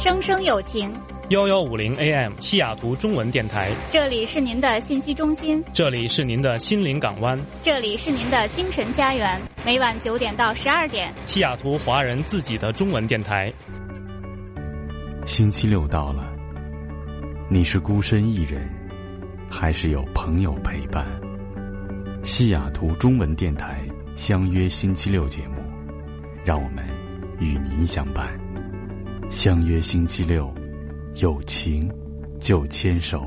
声声有情。 1150 AM 西雅图中文电台， 这里是您的信息中心， 这里是您的心灵港湾， 这里是您的精神家园。每晚9点到12点， 西雅图华人自己的中文电台。 星期六到了，你是孤身一人，还是有朋友陪伴？西雅图中文电台相约星期六节目，让我们与您相伴。相约星期六，有情就牵手。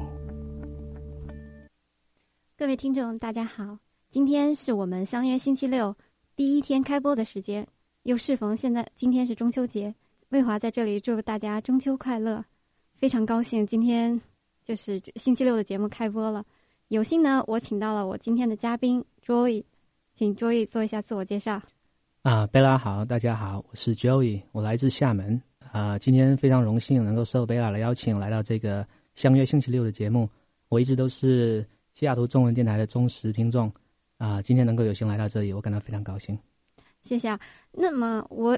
各位听众大家好，今天是我们相约星期六第一天开播的时间，又适逢今天是中秋节，魏华在这里祝大家中秋快乐。非常高兴今天就是星期六的节目开播了，有幸呢我请到了我今天的嘉宾 Joey， 请 Joey 做一下自我介绍。 贝拉好，大家好，我是 Joey， 我来自厦门。今天非常荣幸能够受贝拉的邀请来到这个相约星期六的节目，我一直都是西雅图中文电台的忠实听众，今天能够有幸来到这里，我感到非常高兴。 谢谢。那么我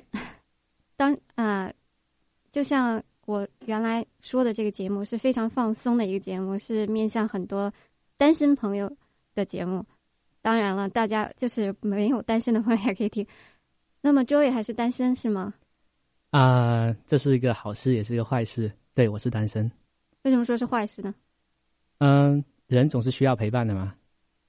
就像我原来说的，这个节目是非常放松的一个节目，是面向很多单身朋友的节目。当然了，大家就是没有单身的朋友也可以听。那么 Joey 还是单身是吗？ 这是一个好事也是一个坏事。对，我是单身。 为什么说是坏事呢？ 人总是需要陪伴的嘛。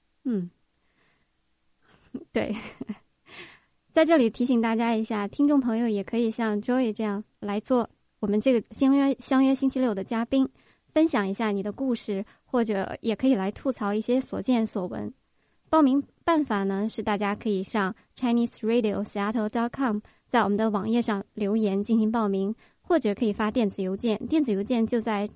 对。在这里提醒大家一下，听众朋友也可以像 Joey 这样来做我们这个相约星期六的嘉宾，分享一下你的故事，或者也可以来吐槽一些所见所闻。报名办法呢是大家可以上 ChineseRadioSeattle.com， 在我们的网页上留言进行报名，或者可以发电子邮件，电子邮件就在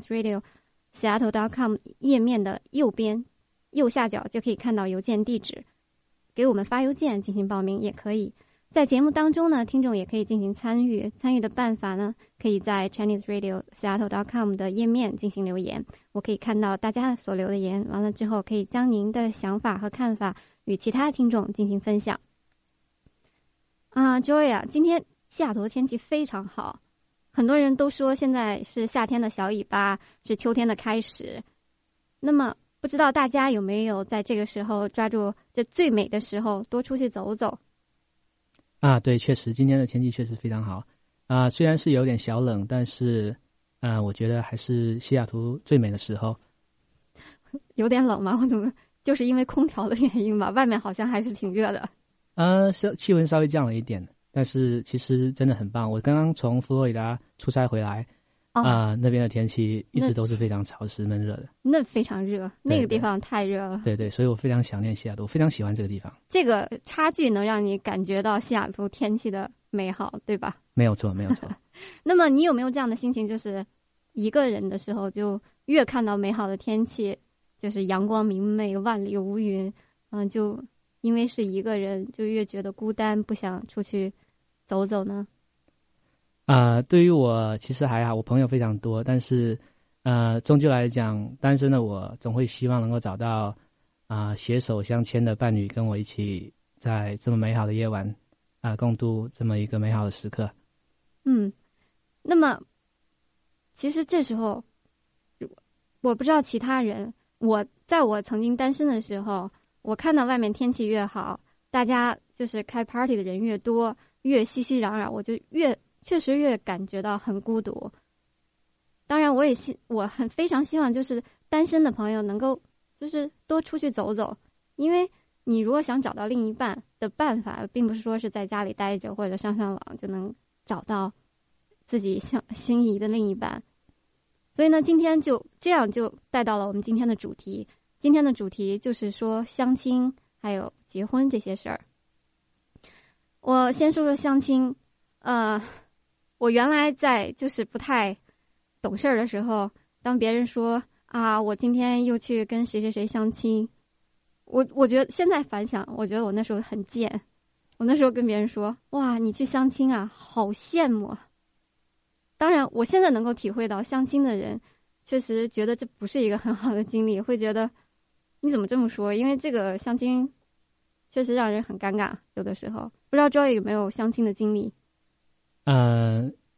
ChineseRadioSeattle.com 页面的右下角就可以看到邮件地址，给我们发邮件进行报名也可以。在节目当中呢，听众也可以进行参与的办法呢，可以在 ChineseRadioSeattle.com 的页面进行留言，我可以看到大家所留的言，完了之后可以将您的想法和看法与其他听众进行分享。Joy 今天西雅图的天气非常好，很多人都说现在是夏天的小尾巴，是秋天的开始。那么不知道大家有没有在这个时候抓住这最美的时候多出去走走？ 对，确实今天的天气确实非常好。虽然是有点小冷，但是我觉得还是西雅图最美的时候。 有点冷吗？我怎么就是因为空调的原因吧？外面好像还是挺热的。 气温稍微降了一点，但是其实真的很棒。我刚刚从佛罗里达出差回来，那边的天气一直都是非常潮湿闷热的。那非常热，那个地方太热了。 对，所以我非常想念西雅图，我非常喜欢这个地方。 这个差距能让你感觉到西雅图天气的美好，对吧？ 没有错。 那么你有没有这样的心情，就是一个人的时候就越看到美好的天气，就是阳光明媚万里无云，就因为是一个人就越觉得孤单，不想出去走走呢？ 对于我其实还好，我朋友非常多，但是终究来讲，单身的我总会希望能够找到携手相牵的伴侣，跟我一起在这么美好的夜晚共度这么一个美好的时刻。 那么其实这时候我不知道其他人，在我曾经单身的时候，我看到外面天气越好，大家就是开 party 的人越多，越熙熙攘攘，我就确实越感觉到很孤独。当然我非常希望就是单身的朋友能够就是多出去走走，因为你如果想找到另一半的办法，并不是说是在家里待着或者上网就能找到自己心仪的另一半。所以呢，今天就这样就带到了我们今天的主题。今天的主题就是说相亲还有结婚这些事儿。我先说说相亲。我原来在就是不太懂事儿的时候，当别人说我今天又去跟谁谁谁相亲，我觉得现在反想，我觉得我那时候很贱。我那时候跟别人说，哇，你去相亲啊，好羡慕啊。当然我现在能够体会到相亲的人确实觉得这不是一个很好的经历，会觉得你怎么这么说，因为这个相亲确实让人很尴尬，有的时候。不知道 Joy 有没有相亲的经历？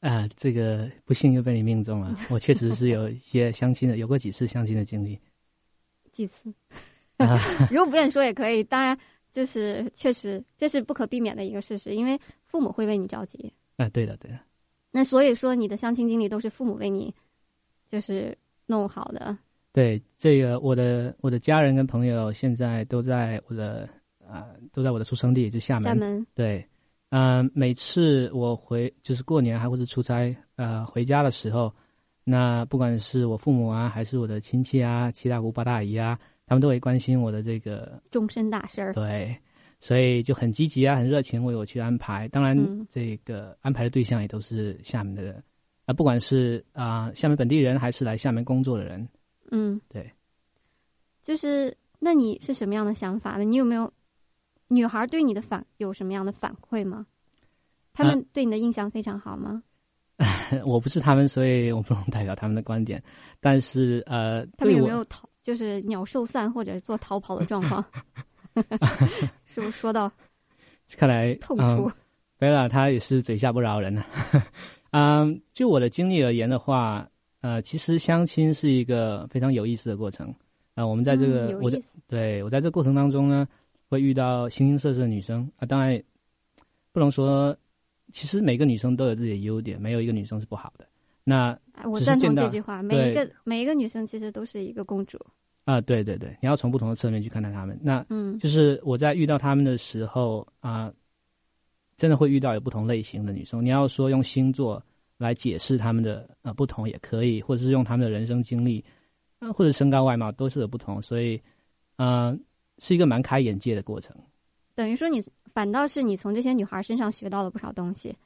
这个不幸又被你命中了。我确实是有一些相亲的，有过几次相亲的经历。 几次？如果不愿意说也可以。当然，就是确实这是不可避免的一个事实，因为父母会为你着急。 对的，对的。 那所以说，你的相亲经历都是父母为你就是弄好的。 对，这个我的家人跟朋友现在都在我的出生地，就厦门。厦门。 对，每次我就是过年还或是出差回家的时候，那不管是我父母啊，还是我的亲戚啊，七大姑八大姨啊，他们都会关心我的这个终身大事儿。 对，所以就很积极啊，很热情为我去安排。当然，这个安排的对象也都是厦门的人，不管是厦门本地人还是来厦门工作的人。对。 就是那你是什么样的想法呢？你有没有女孩对你的有什么样的反馈吗？他们对你的印象非常好吗？ 我不是他们，所以我不能代表他们的观点。但是他们有没有就是鸟兽散或者做逃跑的状况？是不是说到看来痛处？ 贝拉他也是嘴下不饶人就我的经历而言的话，其实相亲是一个非常有意思的过程。我们在这个我在这个过程当中呢，会遇到形形色色的女生当然不能说，其实每个女生都有自己的优点，没有一个女生是不好的。那我赞同这句话，每一个女生其实都是一个公主。 对对对，你要从不同的侧面去看待她们。那就是我在遇到她们的时候真的会遇到有不同类型的女生。你要说用星座来解释她们的不同也可以，或者是用她们的人生经历或者身高外貌都是有不同，所以是一个蛮开眼界的过程。 等于说你反倒是你从这些女孩身上学到了不少东西。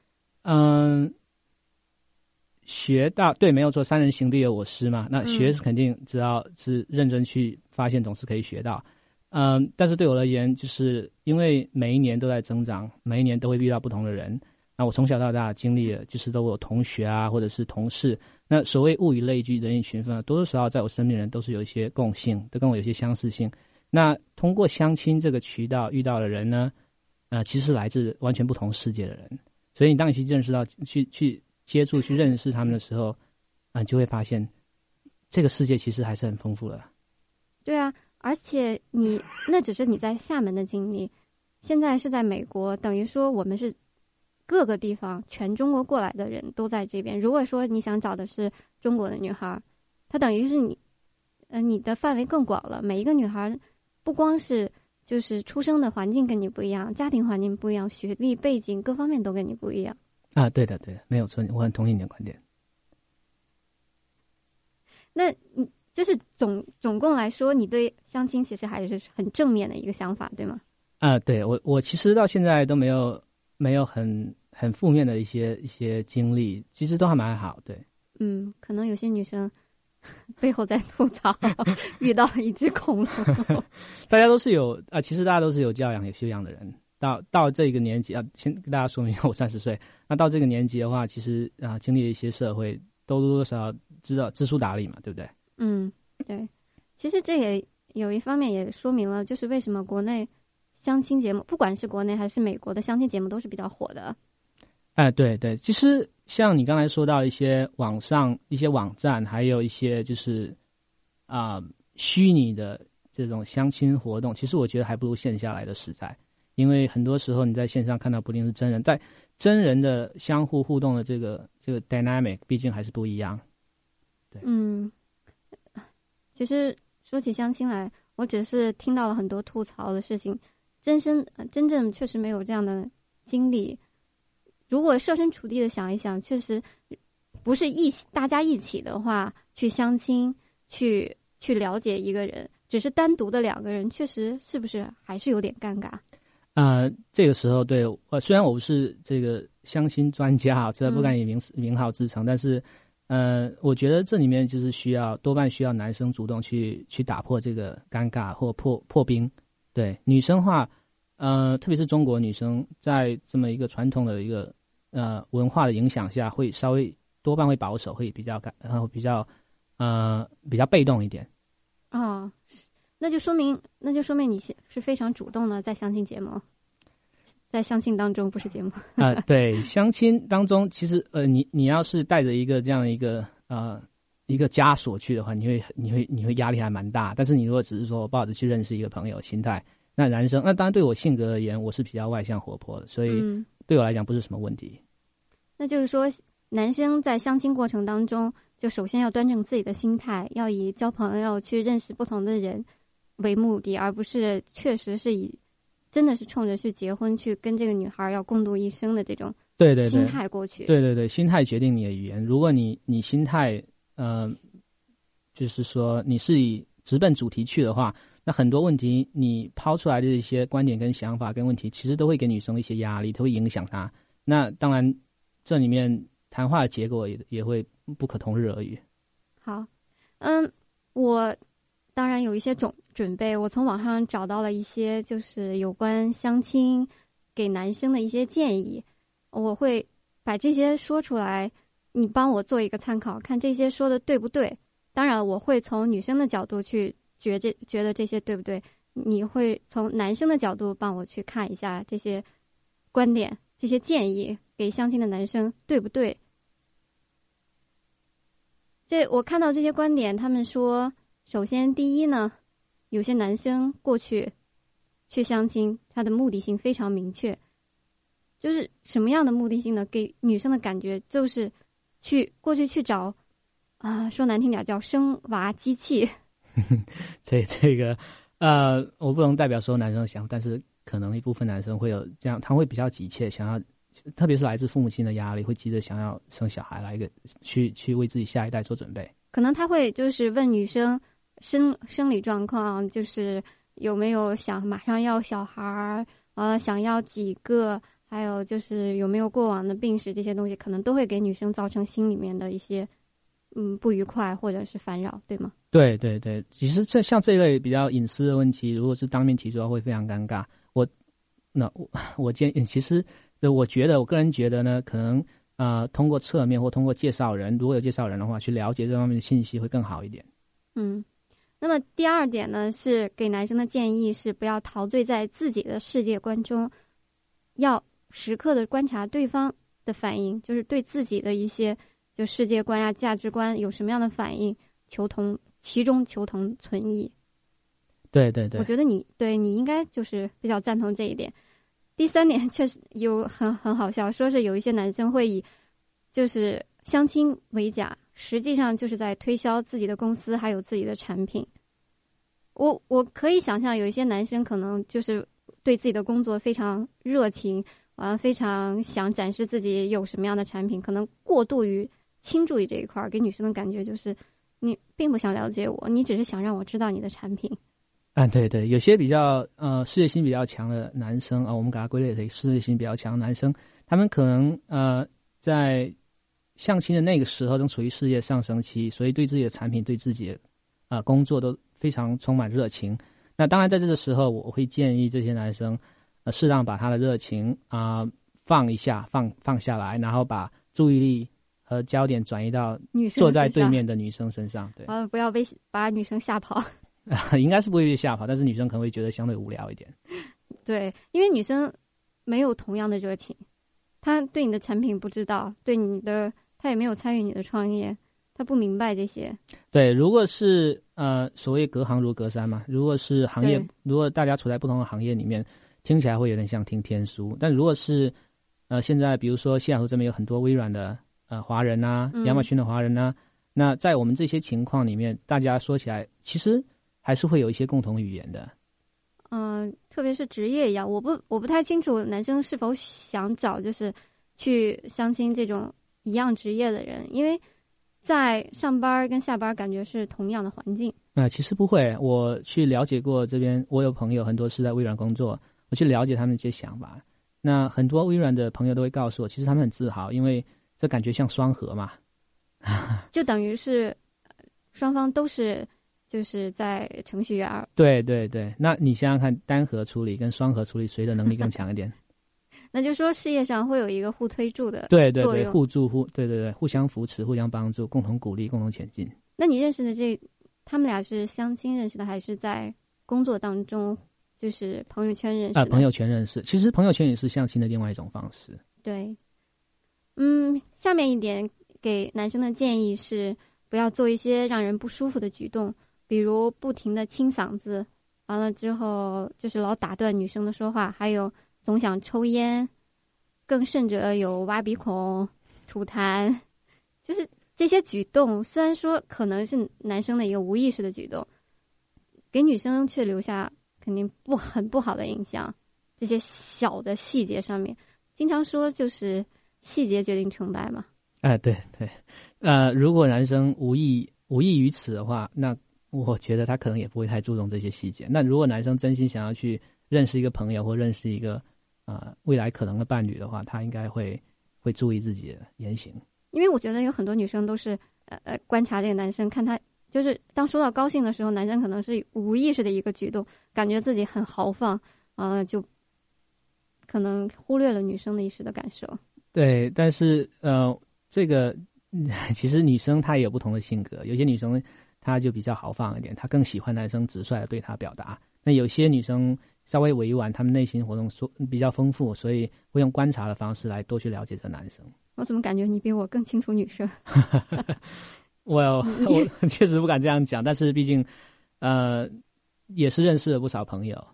学到对，没有错，三人行必有我师嘛。那学是肯定只要是认真去发现，总是可以学到。但是对我而言，就是因为每一年都在增长，每一年都会遇到不同的人。那我从小到大经历了，就是都有同学啊，或者是同事。那所谓物以类聚，人以群分，多多少少在我身边的人都是有一些共性，都跟我有些相似性。那通过相亲这个渠道遇到的人呢，其实是来自完全不同世界的人。所以你当你去认识到、去接触、去认识他们的时候，你就会发现这个世界其实还是很丰富的。 对啊，而且那只是你在厦门的经历，现在是在美国，等于说我们是各个地方全中国过来的人都在这边。如果说你想找的是中国的女孩，她等于是你的范围更广了。每一个女孩不光是就是出生的环境跟你不一样，家庭环境不一样，学历背景各方面都跟你不一样。 对的对的，没有错，我很同意你的观点。 那你就是总共来说，你对相亲其实还是很正面的一个想法，对吗？ 对，我其实到现在都没有很负面的一些经历，其实都还蛮好。对， 可能有些女生背后在吐槽遇到了一只恐龙。 大家都是有其实大家都是有教养有修养的人。到这个年纪先跟大家说明我30岁。那到这个年纪的话，其实经历了一些社会，都多多少少知道知书达理嘛，对不对？ 对。其实这也有一方面也说明了，就是为什么国内相亲节目，不管是国内还是美国的相亲节目，都是比较火的。 对对，其实像你刚才说到一些网上一些网站，还有一些就是虚拟的这种相亲活动，其实我觉得还不如线下来的实在。因为很多时候你在线上看到不一定是真人，在真人的相互互动的这个 dynamic 毕竟还是不一样。对， 其实说起相亲来，我只是听到了很多吐槽的事情，真正确实没有这样的经历。如果设身处地的想一想，确实不是大家一起的话去相亲，去了解一个人，只是单独的两个人，确实是不是还是有点尴尬？ 这个时候对虽然我不是这个相亲专家这不敢以名号自称，但是我觉得这里面就是多半需要男生主动去打破这个尴尬或破冰。对，女生话特别是中国女生在这么一个传统的一个文化的影响下，会稍微多半会保守，会比较被动一点。那就说明你是非常主动的在相亲节目。 在相亲当中，不是节目对，相亲当中，其实你要是带着一个这样一个枷锁去的话，你会压力还蛮大。但是你如果只是说抱着去认识一个朋友心态，那男生那当然对我性格而言，我是比较外向活泼的，所以对我来讲不是什么问题。 那就是说，男生在相亲过程当中，就首先要端正自己的心态，要以交朋友、去认识不同的人为目的，而不是确实是真的是冲着去结婚、去跟这个女孩要共度一生的这种心态过去。 对，心态决定你的语言。如果你心态就是说你是以直奔主题去的话，那很多问题你抛出来的一些观点跟想法跟问题，其实都会给女生一些压力，都会影响她。那当然，这里面谈话的结果也会不可同日而语。 好，我当然有一些准备，我从网上找到了一些就是有关相亲给男生的一些建议，我会把这些说出来，你帮我做一个参考，看这些说的对不对。当然我会从女生的角度去觉得这些对不对，你会从男生的角度帮我去看一下这些观点、这些建议给相亲的男生对不对。我看到这些观点，他们说，首先第一呢，有些男生过去相亲，他的目的性非常明确，就是什么样的目的性呢？给女生的感觉就是过去去找说难听点叫生娃机器。 这个我不能代表所有男生想，但是可能一部分男生会有这样，他会比较急切想要，特别是来自父母亲的压力，会急着想要生小孩，来去为自己下一代做准备。 可能他会就是问女生生理状况，就是有没有想马上要小孩，想要几个，还有就是有没有过往的病史，这些东西可能都会给女生造成心里面的一些不愉快或者是烦扰，对吗？对， 其实像这一类比较隐私的问题，如果是当面提出来会非常尴尬。我建议，其实我个人觉得呢，可能通过侧面或通过介绍人，如果有介绍人的话，去了解这方面的信息会更好一点。 那么第二点呢，是给男生的建议是不要陶醉在自己的世界观中，要时刻的观察对方的反应，就是对自己的一些就世界观价值观有什么样的反应，其中求同存异。 对，我觉得你应该就是比较赞同这一点。第三点确实有很好笑，说是有一些男生会以就是相亲为假，实际上就是在推销自己的公司还有自己的产品。我可以想象有一些男生可能就是对自己的工作非常热情，非常想展示自己有什么样的产品，可能过度于倾注于这一块，给女生的感觉就是你并不想了解我，你只是想让我知道你的产品。 对，有些比较事业心比较强的男生我们给他归类为事业心比较强的男生，他们可能在相亲的那个时候正处于事业上升期，所以对自己的产品、对自己的工作都非常充满热情。那当然在这个时候，我会建议这些男生适当把他的热情放下来，然后把注意力和焦点转移到坐在对面的女生身上。对， 不要把女生吓跑。 应该是不会被吓跑，但是女生可能会觉得相对无聊一点。 对，因为女生没有同样的热情，她对你的产品不知道，她也没有参与你的创业，她不明白这些。 对，如果是所谓隔行如隔山嘛，如果是行业，如果大家处在不同的行业里面，听起来会有点像听天书。但如果是现在比如说西雅图这边有很多微软的华人亚马逊的华人那在我们这些情况里面，大家说起来其实还是会有一些共同语言的。 特别是职业一样，我不太清楚男生是否想找就是去相亲这种一样职业的人，因为在上班跟下班感觉是同样的环境。 其实不会，我去了解过这边，我有朋友很多是在微软工作，我去了解他们这些想法。那很多微软的朋友都会告诉我，其实他们很自豪，因为这感觉像双核嘛， 就等于是双方都是就是在程序员。 对，那你想想看，单核处理跟双核处理谁的能力更强一点？ 那就说事业上会有一个互推助的对，互助互相扶持，互相帮助，共同鼓励，共同前进。 那你认识的他们俩是相亲认识的，还是在工作当中就是朋友圈认识的。 朋友圈认识，其实朋友圈也是相亲的另外一种方式。 对，下面一点给男生的建议是，不要做一些让人不舒服的举动，比如不停的清嗓子，完了之后就是老打断女生的说话，还有总想抽烟，更甚者有挖鼻孔、吐痰，就是这些举动虽然说可能是男生的一个无意识的举动，给女生却留下肯定很不好的印象。这些小的细节上面，经常说就是细节决定成败嘛。 对对，如果男生无意于此的话，那我觉得他可能也不会太注重这些细节。那如果男生真心想要去认识一个朋友或认识一个未来可能的伴侣的话，他应该会注意自己的言行。 因为我觉得有很多女生都是观察这个男生，看他就是当说到高兴的时候，男生可能是无意识的一个举动，感觉自己很豪放，就可能忽略了女生的一时的感受。 对，但是这个其实女生她也有不同的性格，有些女生她就比较豪放一点，她更喜欢男生直率的对她表达。那有些女生稍微委婉，她们内心活动比较丰富，所以会用观察的方式来多去了解这个男生。 我怎么感觉你比我更清楚女生？ 我确实不敢这样讲，但是毕竟也是认识了不少朋友。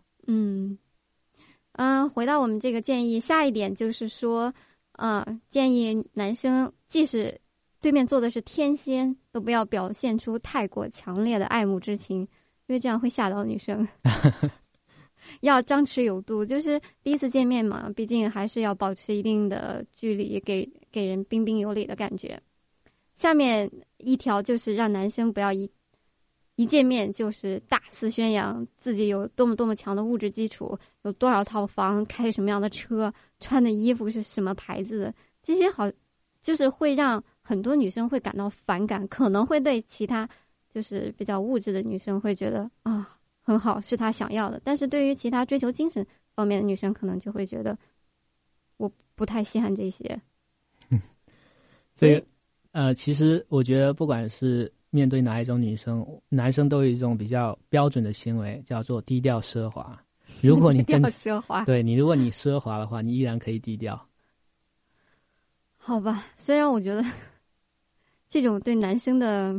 回到我们这个建议，下一点就是说建议男生即使对面坐的是天仙，都不要表现出太过强烈的爱慕之情，因为这样会吓到女生。要张弛有度，就是第一次见面嘛，毕竟还是要保持一定的距离，给人彬彬有礼的感觉。下面一条就是让男生不要一见面就是大肆宣扬自己有多么强的物质基础，有多少套房，开什么样的车，穿的衣服是什么牌子的，这些就是会让很多女生会感到反感，可能会对其他就是比较物质的女生会觉得很好，是她想要的，但是对于其他追求精神方面的女生，可能就会觉得我不太稀罕这些。 所以其实我觉得不管是面对哪一种女生，男生都有一种比较标准的行为，叫做低调奢华。如果你低调奢华， 对你，如果你奢华的话，你依然可以低调。 好吧，虽然我觉得这种对男生的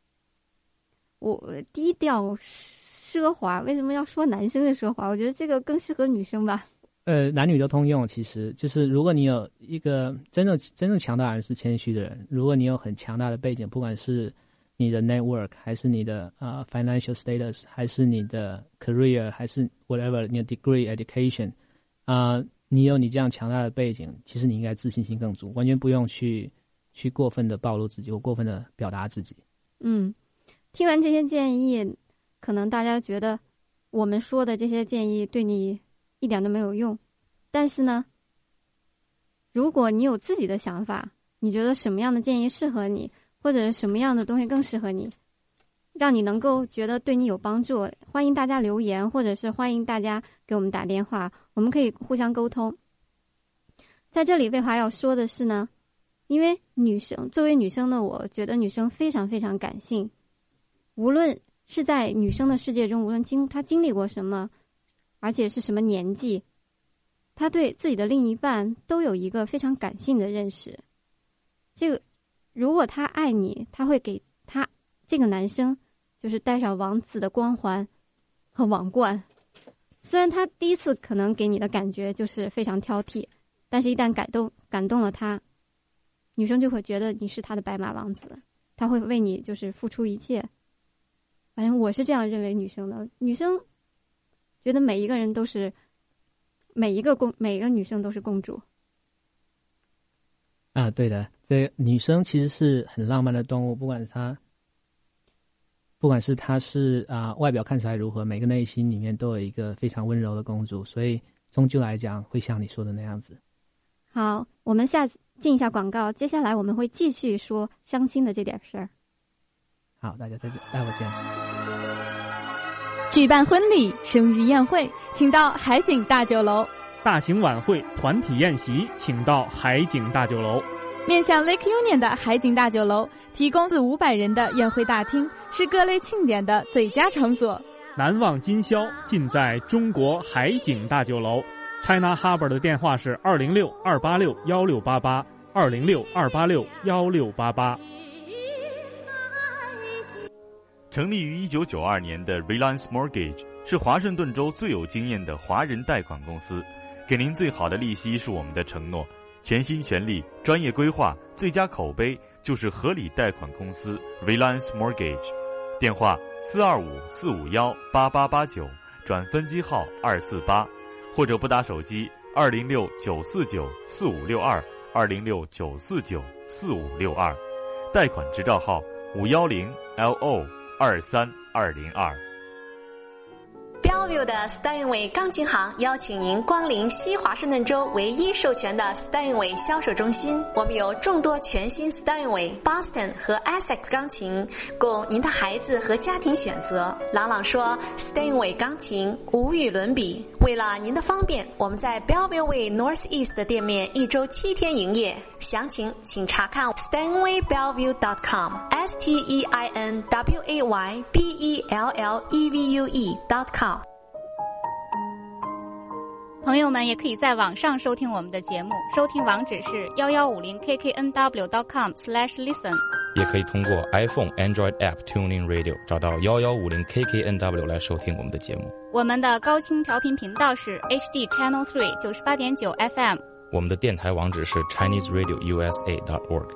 低调奢华，为什么要说男生的奢华？我觉得这个更适合女生吧。 男女都通用，其实就是如果你有一个真正强大的人是谦虚的人，如果你有很强大的背景，不管是你的 network 还是你的financial status 还是你的 career 还是 whatever 你的 degree education 你有你这样强大的背景，其实你应该自信心更足，完全不用去过分的暴露自己或过分的表达自己。 听完这些建议，可能大家觉得我们说的这些建议对你一点都没有用，但是呢，如果你有自己的想法，你觉得什么样的建议适合你，或者什么样的东西更适合你，让你能够觉得对你有帮助，欢迎大家留言，或者是欢迎大家给我们打电话，我们可以互相沟通。在这里为啥要说的是呢，因为作为女生的我觉得女生非常非常感性，无论是在女生的世界中，无论她经历过什么，而且是什么年纪，她对自己的另一半都有一个非常感性的认识。这个如果他爱你，他会给他这个男生就是带上王子的光环和王冠。虽然他第一次可能给你的感觉就是非常挑剔，但是一旦感动了他，女生就会觉得你是他的白马王子，他会为你就是付出一切。反正我是这样认为女生的，女生觉得每一个人都是每一个女生都是公主。 对的，这女生其实是很浪漫的动物，不管是她是外表看起来如何，每个内心里面都有一个非常温柔的公主，所以终究来讲会像你说的那样子。 好，我们进一下广告，接下来我们会继续说相亲的这点事儿。 好，大家待会见。 举办婚礼、生日宴会，请到海景大酒楼。 大型晚会、团体宴席，请到海景大酒楼。 面向 Lake Union 的海景大酒楼提供400-500人的宴会大厅，是各类庆典的最佳场所。 难忘今宵尽在中国海景大酒楼。China Harbour 的电话是206-286-1688，206-286-1688。 成立于1992年的 Reliance Mortgage 是华盛顿州最有经验的华人贷款公司，给您最好的利息是我们的承诺，全心全力、专业规划、最佳口碑就是合理贷款公司 Reliance Mortgage。电话425-451-8889，转分机号248，或者拨打手机206-949-4562，206-949-4562，贷款执照号510LO23202。 Bellevue 的 Steinway 钢琴行邀请您光临西华盛顿州唯一授权的 Steinway 销售中心。我们有众多全新 Steinway、Boston 和 Essex 钢琴供您的孩子和家庭选择。朗朗说 Steinway 钢琴无与伦比。为了您的方便，我们在 Bellevue Way Northeast 的店面1周7天营业，详情请查看 SteinwayBellevue.com，SteinwayBellevue.com。 朋友们也可以在网上收听我们的节目，收听网址是1150kknw.com/listen， 也可以通过 iPhone、Android App TuneIn Radio 找到1150kknw 来收听我们的节目。 我们的高清调频频道是 HD Channel 3 98.9 FM。 我们的电台网址是 ChineseRadioUSA.org。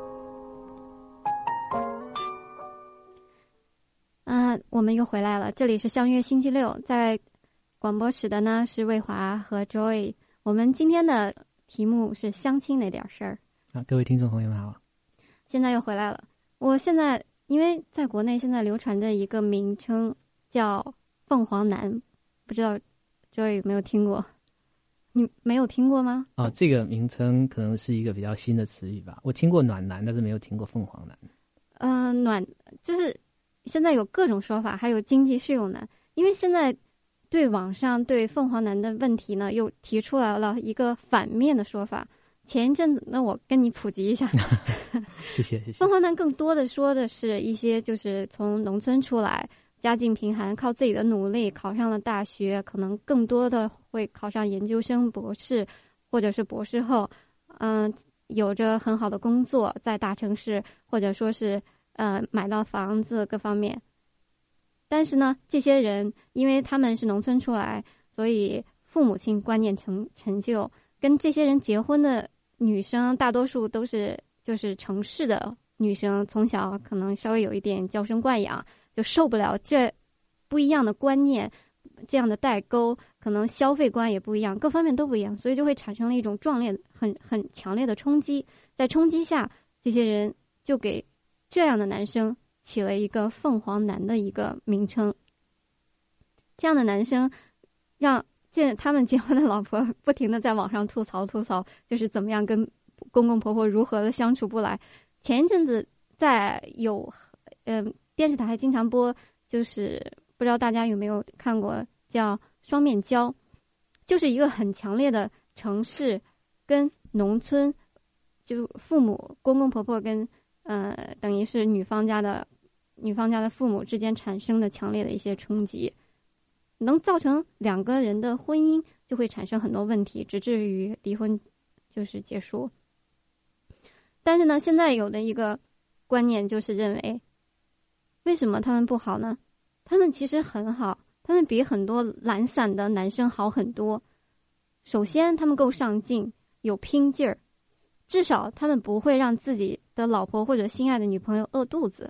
我们又回来了，这里是相约星期六，在广播室的呢是魏华和 Joy。 我们今天的题目是相亲那点事儿。 各位听众朋友们好。 现在又回来了。我现在因为在国内现在流传着一个名称叫凤凰男，不知道 Joy 有没有听过？你没有听过吗？ 这个名称可能是一个比较新的词语吧。我听过暖男，但是没有听过凤凰男。 暖就是现在有各种说法，还有经济适用男。因为现在对网上对凤凰男的问题呢，又提出来了一个反面的说法。前一阵子，那我跟你普及一下。 谢谢。 凤凰男更多的说的是一些就是从农村出来，家境贫寒，靠自己的努力考上了大学，可能更多的会考上研究生、博士，或者是博士后，有着很好的工作，在大城市，或者说是买到房子各方面。但是呢，这些人因为他们是农村出来，所以父母亲观念陈旧，跟这些人结婚的女生大多数都是就是城市的女生，从小可能稍微有一点娇生惯养，就受不了这不一样的观念，这样的代沟，可能消费观也不一样，各方面都不一样，所以就会产生了一种很强烈的冲击。在冲击下，这些人就给这样的男生起了一个凤凰男的一个名称。这样的男生让他们结婚的老婆不停的在网上吐槽，就是怎么样跟公公婆婆如何的相处不来。前一阵子在有电视台还经常播，就是不知道大家有没有看过，叫双面胶，就是一个很强烈的城市跟农村，就父母公公婆婆跟等于是女方家的父母之间产生的强烈的一些冲击，能造成两个人的婚姻就会产生很多问题，直至于离婚就是结束。但是呢，现在有的一个观念就是认为，为什么他们不好呢？他们其实很好，他们比很多懒散的男生好很多。首先他们够上进，有拼劲儿，至少他们不会让自己的老婆或者心爱的女朋友饿肚子。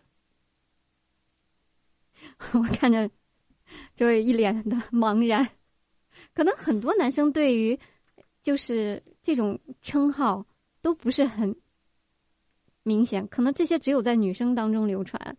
我看着就一脸的茫然，可能很多男生对于就是这种称号都不是很明显，可能这些只有在女生当中流传。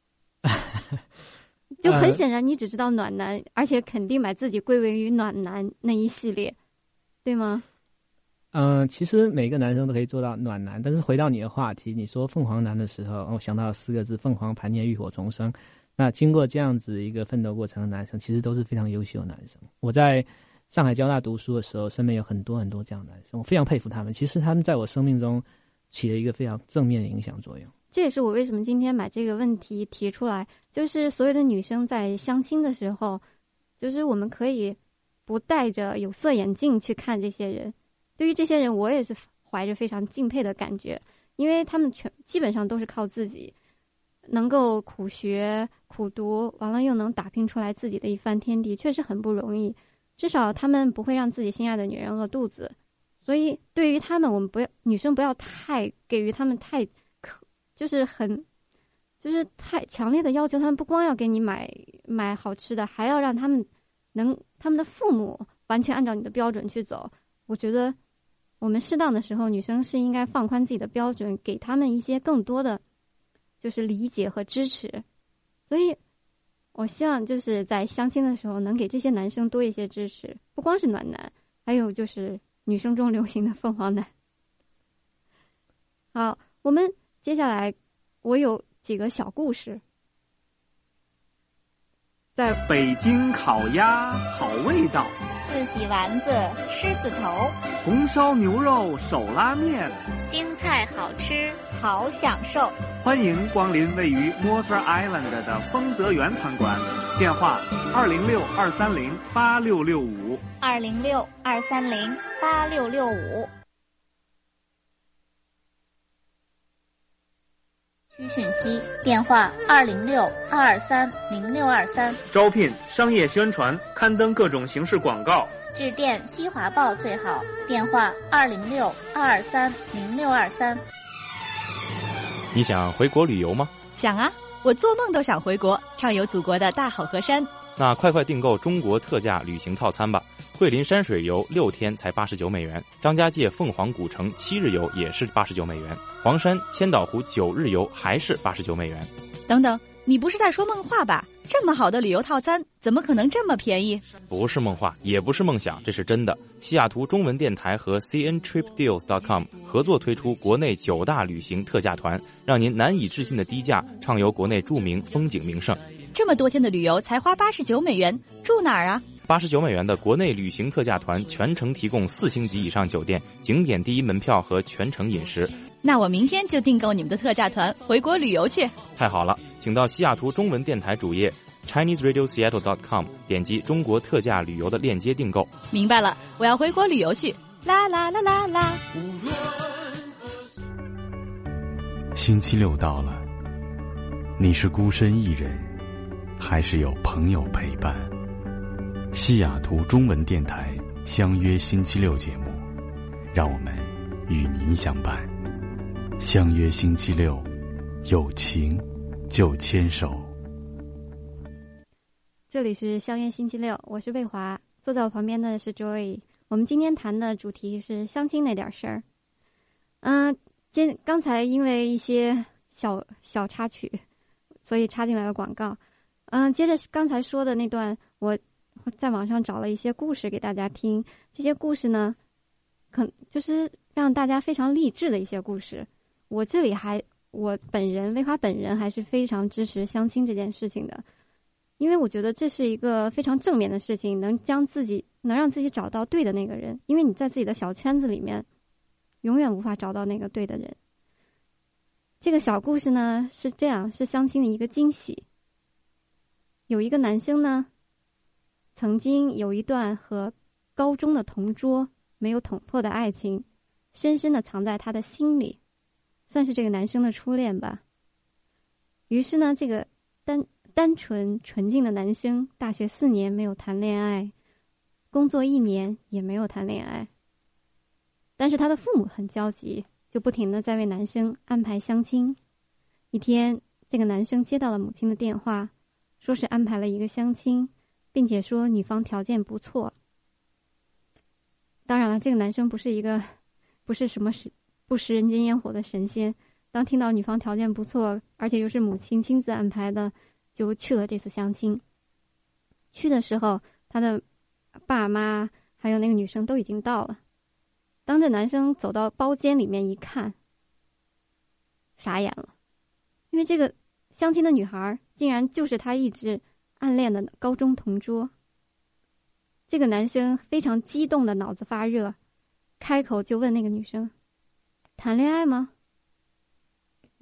就很显然你只知道暖男，而且肯定把自己归为于暖男那一系列，对吗？ 其实每个男生都可以做到暖男，但是回到你的话题，你说凤凰男的时候，我想到4个字：凤凰盘涅浴火重生。那经过这样子一个奋斗过程的男生，其实都是非常优秀的男生。我在上海交大读书的时候，身边有很多这样的男生，我非常佩服他们。其实他们在我生命中起了一个非常正面的影响作用。 这也是我为什么今天把这个问题提出来，就是所有的女生在相亲的时候，就是我们可以不戴着有色眼镜去看这些人。对于这些人，我也是怀着非常敬佩的感觉，因为他们基本上都是靠自己，能够苦学苦读，完了又能打拼出来自己的一番天地，确实很不容易。至少他们不会让自己心爱的女人饿肚子，所以对于他们，我们女生不要太给予他们太太强烈的要求。他们不光要给你买好吃的，还要让他们的父母完全按照你的标准去走。我觉得我们适当的时候，女生是应该放宽自己的标准，给他们一些更多的就是理解和支持。所以我希望就是在相亲的时候能给这些男生多一些支持，不光是暖男，还有就是女生中流行的凤凰男。好，我们接下来我有几个小故事。 在北京烤鸭好味道， 四喜丸子狮子头， 红烧牛肉手拉面， 京菜好吃好享受。 欢迎光临位于 Mercer Island 的丰泽园餐馆，电话206-230-8665 206-230-8665。需讯息电话206-223-0623。 招聘、商业宣传、刊登各种形式广告。 致电西华报最好，电话206-223-0623。 你想回国旅游吗？ 想啊，我做梦都想回国，畅游祖国的大好河山。 那快订购中国特价旅行套餐吧！桂林山水游6天才89美元，张家界凤凰古城7日游也是89美元，黄山千岛湖9日游还是89美元。 等等，你不是在说梦话吧？这么好的旅游套餐，怎么可能这么便宜？ 不是梦话，也不是梦想，这是真的。西雅图中文电台和 cntripdeals.com 合作推出国内9大旅行特价团，让您难以置信的低价畅游国内著名风景名胜。 这么多天的旅游才花89美元，住哪儿啊 ？89美元的国内旅行特价团，全程提供4星级以上酒店、景点第一门票和全程饮食。 那我明天就订购你们的特价团，回国旅游去。 太好了，请到西雅图中文电台主页 ChineseRadioSeattle.com 点击中国特价旅游的链接订购。 明白了，我要回国旅游去。啦啦啦啦啦。 星期六到了，你是孤身一人，还是有朋友陪伴？西雅图中文电台相约星期六节目，让我们与您相伴。相约星期六，有情就牵手。 这里是相约星期六，我是魏华，坐在我旁边的是 Joy。我们今天谈的主题是相亲那点事儿。刚才因为一些小插曲，所以插进来了广告。接着刚才说的那段，我在网上找了一些故事给大家听。这些故事呢，就是让大家非常励志的一些故事。我本人魏华本人还是非常支持相亲这件事情的，因为我觉得这是一个非常正面的事情，能让自己找到对的那个人。因为你在自己的小圈子里面，永远无法找到那个对的人。这个小故事呢是这样，是相亲的一个惊喜。有一个男生呢，曾经有一段和高中的同桌没有捅破的爱情，深深地藏在他的心里，算是这个男生的初恋吧。于是呢，这个单纯纯净的男生，大学4年没有谈恋爱，工作1年也没有谈恋爱。但是他的父母很焦急，就不停地在为男生安排相亲。一天，这个男生接到了母亲的电话，说是安排了一个相亲，并且说女方条件不错。当然了，这个男生不是什么不食人间烟火的神仙，当听到女方条件不错，而且又是母亲亲自安排的，就去了这次相亲。去的时候，他的爸妈还有那个女生都已经到了。当这男生走到包间里面一看，傻眼了，因为这个相亲的女孩竟然就是他一直暗恋的高中同桌。这个男生非常激动的脑子发热，开口就问那个女生：谈恋爱吗？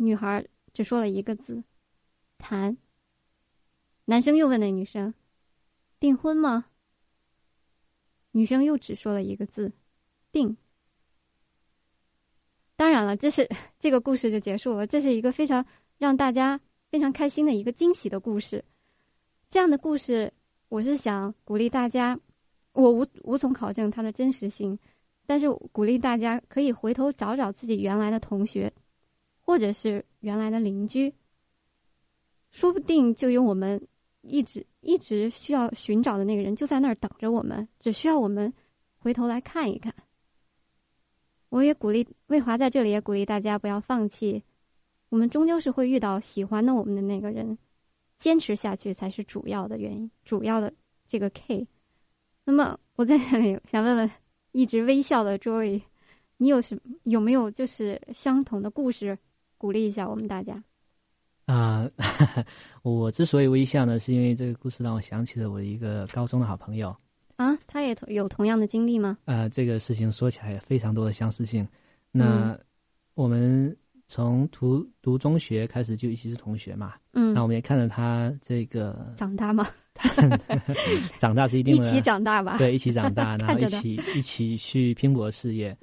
女孩只说了一个字：谈。男生又问那女生：订婚吗？女生又只说了一个字：订。当然了，这个故事就结束了。这是一个非常让大家非常开心的一个惊喜的故事。这样的故事，我是想鼓励大家，我无从考证它的真实性，但是鼓励大家可以回头找找自己原来的同学，或者是原来的邻居，说不定就有我们一直需要寻找的那个人就在那儿等着我们，只需要我们回头来看一看。我也鼓励魏华在这里也鼓励大家不要放弃，我们终究是会遇到喜欢的我们的那个人，坚持下去才是主要的原因，主要的这个 K。 那么我在这里想问问一直微笑的 Joy， 你有没有就是相同的故事鼓励一下我们大家？ 我之所以微笑呢，是因为这个故事让我想起了我一个高中的好朋友。 他也有同样的经历吗？ 这个事情说起来有非常多的相似性。那我们从读中学开始就一起是同学嘛，那我们也看着他这个长大吗？ 长大是一定的， 一起长大吧？ 对，一起长大，然后一起去拼搏事业。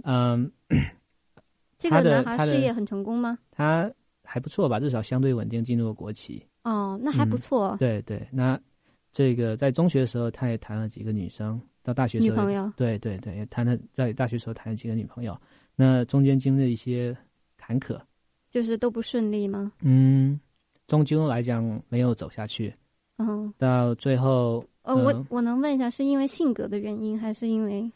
这个男孩事业很成功吗？ 他还不错吧，至少相对稳定，进入了国企。 那还不错。 对对，那这个在中学的时候，他也谈了几个女生，到大学时候女朋友。对对对，也谈了，在大学时候谈了几个女朋友。那中间经历一些坎坷， 就是都不顺利吗？ 终究来讲没有走下去。到最后， 我能问一下，是因为性格的原因，还是因为？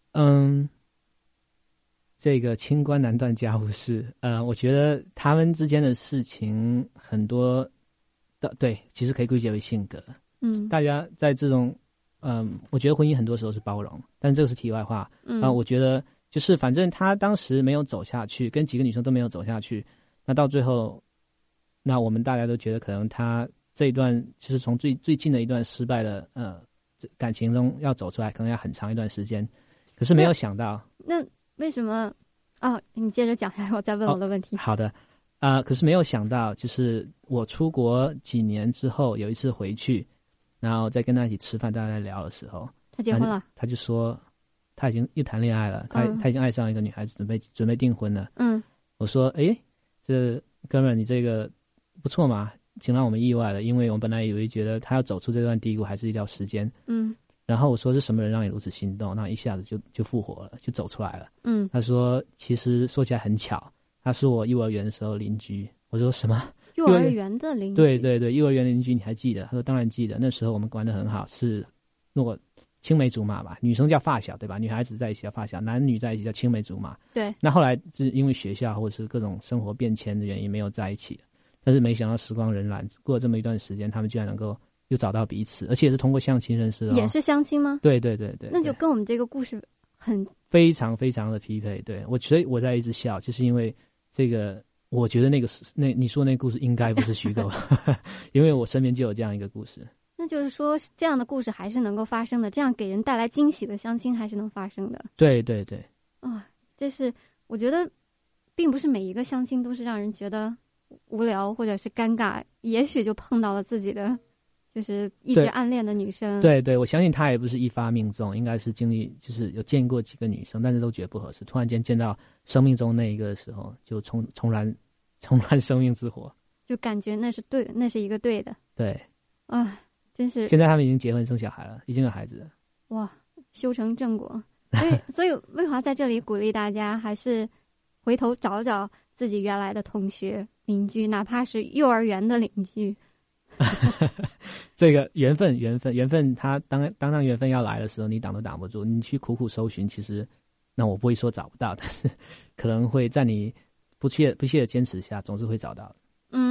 这个清官难断家务事。我觉得他们之间的事情很多的，对，其实可以归结为性格。大家在这种，我觉得婚姻很多时候是包容，但这个是题外话。我觉得就是反正他当时没有走下去，跟几个女生都没有走下去，那到最后，那我们大家都觉得可能他这一段就是从最近的一段失败的感情中要走出来，可能要很长一段时间。可是没有想到， 那为什么？你接着讲下来，我再问我的问题。 好的。可是没有想到，就是我出国几年之后，有一次回去，然后再跟他一起吃饭，大家在聊的时候， 他结婚了。 他就说他已经又谈恋爱了，他已经爱上一个女孩子，准备订婚了。我说这哥们儿你这个不错嘛，挺让我们意外的，因为我们本来以为觉得他要走出这段低谷还是一条时间。然后我说是什么人让你如此心动，那一下子就复活了，就走出来了。他说其实说起来很巧，他是我幼儿园的时候邻居。我说什么？ 幼儿园的邻居？ 对对对，幼儿园邻居你还记得？他说当然记得，那时候我们玩得很好，是青梅竹马吧，女生叫发小对吧？女孩子在一起叫发小，男女在一起叫青梅竹马。 对。 那后来是因为学校或者是各种生活变迁的原因没有在一起，但是没想到时光荏苒，过了这么一段时间，他们居然能够又找到彼此，而且也是通过相亲认识的。 也是相亲吗？ 对对对对。 那就跟我们这个故事非常非常的匹配。对，所以我在一直笑，就是因为这个，我觉得你说那个故事应该不是虚构，因为我身边就有这样一个故事。 那就是说，这样的故事还是能够发生的，这样给人带来惊喜的相亲还是能发生的。 对对对。 这是我觉得，并不是每一个相亲都是让人觉得无聊或者是尴尬，也许就碰到了自己的就是一直暗恋的女生。 对对，我相信他也不是一发命中，应该是经历就是有见过几个女生，但是都觉得不合适，突然间见到生命中那一个的时候，就重燃生命之火，就感觉那是对，那是一个对的。 对。 真是。 现在他们已经结婚生小孩了，已经有孩子了。 哇，修成正果。所以魏华在这里鼓励大家，还是回头找找自己原来的同学邻居，哪怕是幼儿园的邻居。 这个缘分，他当缘分要来的时候，你挡都挡不住。你去苦苦搜寻，其实那我不会说找不到，但是可能会在你不懈的坚持下，总是会找到的。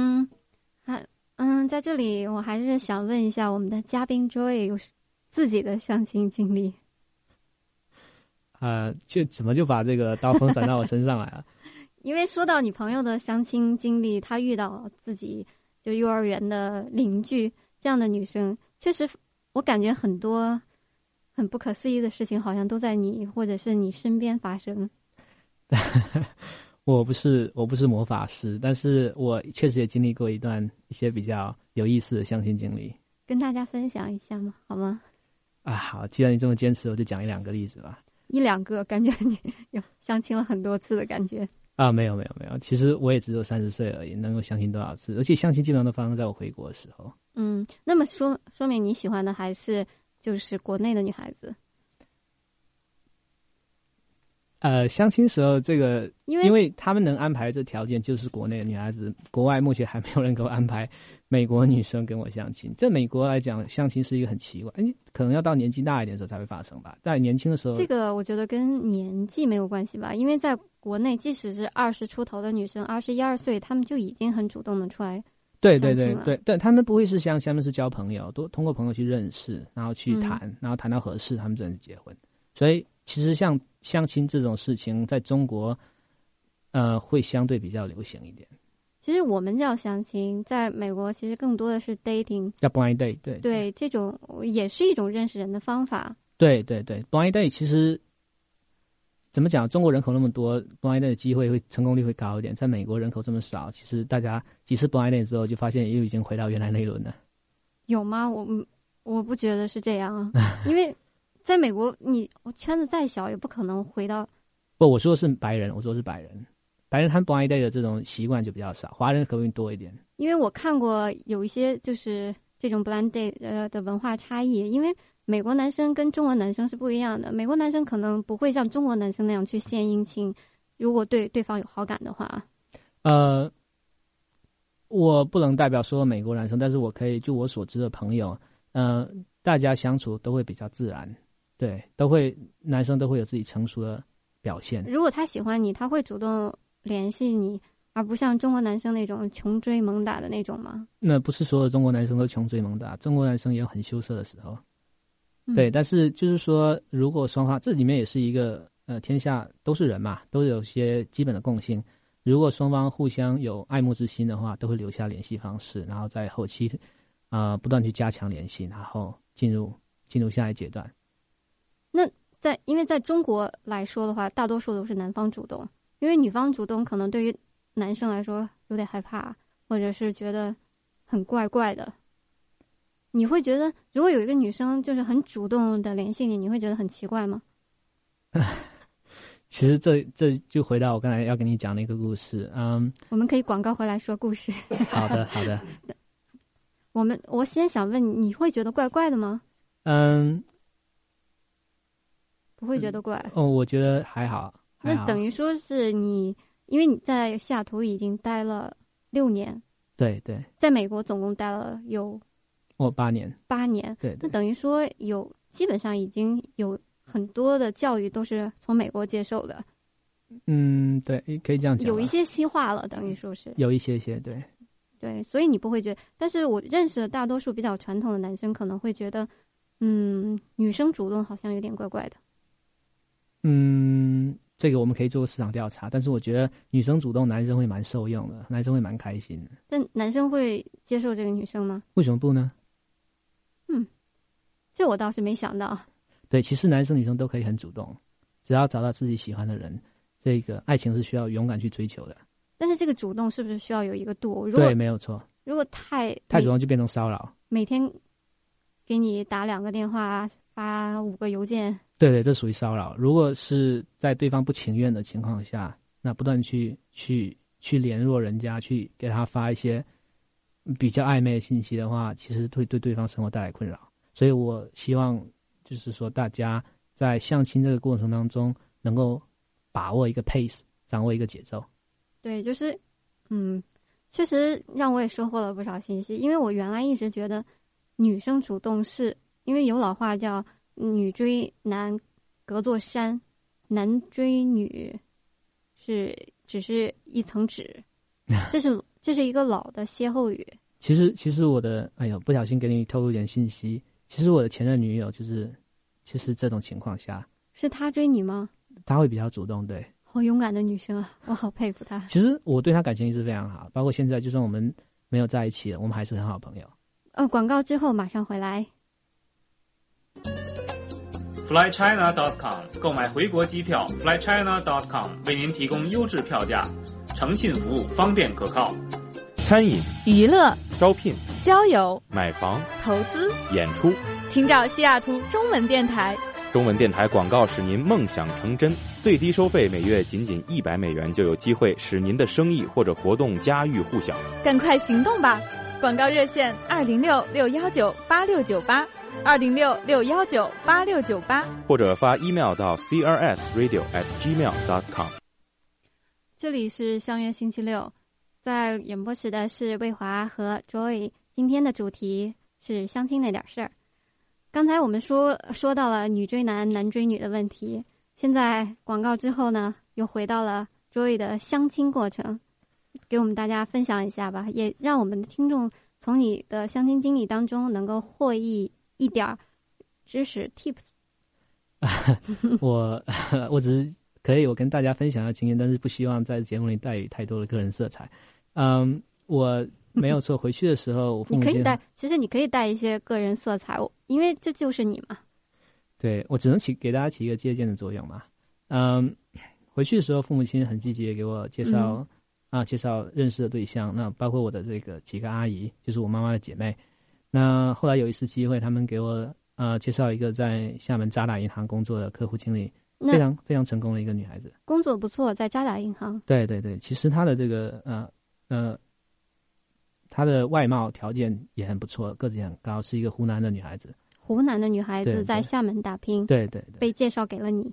在这里我还是想问一下我们的嘉宾 Joy 有自己的相亲经历。 怎么就把这个刀锋转到我身上来了？ 因为说到你朋友的相亲经历，他遇到自己就幼儿园的邻居这样的女生，确实我感觉很多很不可思议的事情好像都在你或者是你身边发生。 我不是魔法师，但是我确实也经历过一些比较有意思的相亲经历， 跟大家分享一下吗？好吗？ 啊，好，既然你这么坚持，我就讲1-2个例子吧。 1-2个，感觉你有相亲了很多次的感觉。 啊，没有，其实我也只有30岁而已，能够相亲多少次？而且相亲基本上都发生在我回国的时候。 那么说明你喜欢的还是就是国内的女孩子。 相亲时候这个， 因为他们能安排这条件就是国内的女孩子，国外目前还没有人给我安排美国女生跟我相亲。在美国来讲，相亲是一个很奇怪，可能要到年纪大一点的时候才会发生吧。在年轻的时候， 这个我觉得跟年纪没有关系吧，因为在国内，即使是20出头的女生，21、22岁，她们就已经很主动的出来。 对，他们不会是相亲，他们是交朋友，都通过朋友去认识，然后去谈，然后谈到合适，他们才能结婚。所以其实像相亲这种事情，在中国，会相对比较流行一点。 其实我们叫相亲，在美国其实更多的是 dating， 叫 blind date， 对，这种也是一种认识人的方法。 对 blind date 其实怎么讲？中国人口那么多 ，blind date 的机会成功率会高一点。在美国人口这么少，其实大家几次 blind date 之后，就发现又已经回到原来那一轮了。 有吗？我不觉得是这样啊，因为在美国，我圈子再小，也不可能回到。 不，我说的是白人，白人他们 blind date 的这种习惯就比较少，华人可能多一点。 因为我看过有一些就是这种 blind date 的文化差异，因为美国男生跟中国男生是不一样的，美国男生可能不会像中国男生那样去献殷勤，如果对对方有好感的话。 我不能代表所有美国男生，但是我可以就我所知的朋友，大家相处都会比较自然，对，男生都会有自己成熟的表现。 如果他喜欢你，他会主动联系你，而不像中国男生那种穷追猛打的那种吗？ 那不是所有中国男生都穷追猛打，中国男生也有很羞涩的时候。对，但是就是说，如果双方这里面也是一个天下都是人嘛，都有些基本的共性。如果双方互相有爱慕之心的话，都会留下联系方式，然后在后期不断去加强联系，然后进入下一阶段。 那因为在中国来说的话，大多数都是男方主动，因为女方主动可能对于男生来说有点害怕，或者是觉得很怪怪的。你会觉得如果有一个女生就是很主动的联系你，你会觉得很奇怪吗？ 其实这就回到我刚才要跟你讲的一个故事。 我们可以广告回来说故事。 好的我先想问你，你会觉得怪怪的吗？不会觉得怪。 我觉得还好。 那等于说是因为你在西雅图已经待了6年。 对， 在美国总共待了有 8年。 8年， 对。 那等于说基本上已经有很多的教育都是从美国接受的。 对，可以这样讲。 有一些西化了，等于说是。 有一些，对。 对，所以你不会觉得，但是我认识的大多数比较传统的男生可能会觉得，女生主动好像有点怪怪的。 这个我们可以做市场调查，但是我觉得女生主动，男生会蛮受用的，男生会蛮开心的。 但男生会接受这个女生吗？ 为什么不呢？ 这我倒是没想到。 对，其实男生女生都可以很主动，只要找到自己喜欢的人，这个爱情是需要勇敢去追求的。 但是这个主动是不是需要有一个度？ 对，没有错。 如果太主动就变成骚扰， 每天给你打2个电话，发5个邮件。 对，这属于骚扰。如果是在对方不情愿的情况下，那不断去联络人家，去给他发一些比较暧昧的信息的话，其实会对对方生活带来困扰。所以我希望就是说，大家在相亲这个过程当中，能够把握一个 pace， 掌握一个节奏。 对，就是确实让我也收获了不少信息。因为我原来一直觉得女生主动是因为有老话叫女追男隔座山，男追女只是一层纸，这是一个老的歇后语。 其实我的不小心给你透露一点信息，其实我的前任女友就是这种情况下， 是她追你吗？ 她会比较主动，对。 好勇敢的女生啊，我好佩服她。 其实我对她感情一直非常好，包括现在就算我们没有在一起了，我们还是很好的朋友。 广告之后马上回来。 flychina.com 购买回国机票 flychina.com 为您提供优质票价，诚信服务，方便可靠。 餐饮、 娱乐、 招聘、 交友、 买房、 投资、 演出， 请找西雅图中文电台。 中文电台广告使您梦想成真，最低收费每月仅仅$100就有机会使您的生意或者活动家喻户晓。 赶快行动吧！广告热线206-619-8698，206-619-8698， 或者发 email 到 crsradio@gmail.com。 这里是相约星期六，在演播室的是魏华和 Joy， 今天的主题是相亲那点事儿。刚才我们说到了女追男、男追女的问题，现在广告之后呢，又回到了 Joy 的相亲过程，给我们大家分享一下吧，也让我们的听众从你的相亲经历当中能够获益一点知识 tips。 我只是可以我跟大家分享的经验，但是不希望在节目里带有太多的个人色彩。我没有错，回去的时候我父母亲其实你可以带一些个人色彩，因为这就是你嘛。 对，我只能给大家起一个借鉴的作用嘛。回去的时候父母亲很积极的给我介绍认识的对象，那包括我的这个几个阿姨，就是我妈妈的姐妹。那后来有一次机会，他们给我介绍一个在厦门渣打银行工作的客户经理，非常非常成功的一个女孩子， 工作不错，在渣打银行。 对对对，其实她的这个她的外貌条件也很不错，个子也很高，是一个湖南的女孩子。 湖南的女孩子在厦门打拼， 对对对， 被介绍给了你。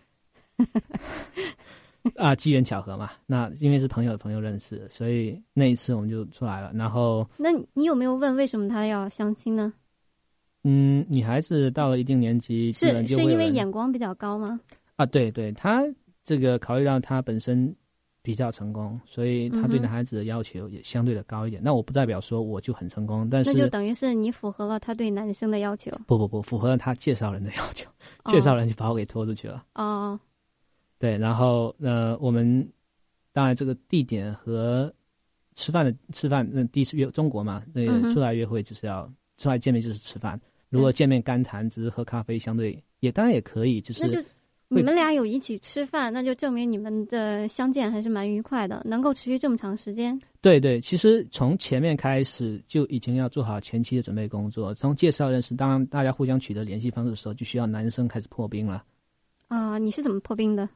机缘巧合嘛，那因为是朋友的朋友认识，所以那一次我们就出来了。然后， 那你有没有问为什么他要相亲呢？ 女孩子到了一定年纪， 是因为眼光比较高吗？对对，她这个考虑到她本身比较成功，所以她对男孩子的要求也相对的高一点。那我不代表说我就很成功，但是那就等于是你符合了他对男生的要求。 不，符合了他介绍人的要求，介绍人就把我给拖出去了。 哦。 对，然后我们当然这个地点和吃饭，第一次约中国嘛，那个出来约会就是要出来见面就是吃饭。如果见面干谈，只是喝咖啡，相对也当然也可以，就是那就你们俩有一起吃饭，那就证明你们的相见还是蛮愉快的，能够持续这么长时间。对对，其实从前面开始就已经要做好前期的准备工作，从介绍认识，当然大家互相取得联系方式的时候，就需要男生开始破冰了。你是怎么破冰的？